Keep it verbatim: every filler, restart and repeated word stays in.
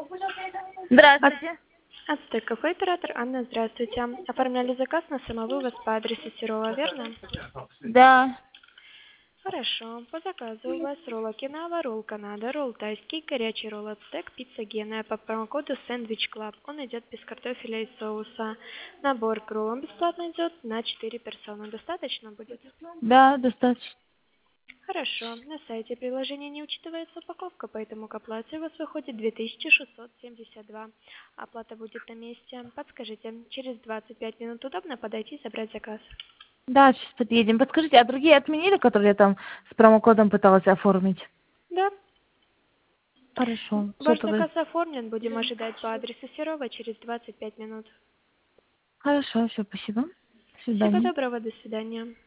Ат- Здравствуйте. Ацтек кафе, оператор Анна, здравствуйте. Оформляли заказ на самовывоз по адресу Серова, верно? Да. Хорошо. По заказу у вас ролл Окинава, ролл Канада, ролл тайский, горячий ролл Ацтек, пицца Гена по промокоду Сэндвич Клаб. Он идет без картофеля и соуса. Набор к роллам бесплатно идет на четыре персоны. Достаточно будет? Да, достаточно. Хорошо. На сайте приложения не учитывается упаковка, поэтому к оплате у вас выходит две тысячи шестьсот семьдесят два. Оплата будет на месте. Подскажите, через двадцать пять минут удобно подойти и забрать заказ? Да, сейчас подъедем. Подскажите, а другие отменили, которые я там с промокодом пыталась оформить? Да. Хорошо. Ваш Что-то вы... заказ оформлен. Будем ожидать по адресу Серова через двадцать пять минут. Хорошо, все, спасибо. До Всего свидания. доброго. До свидания.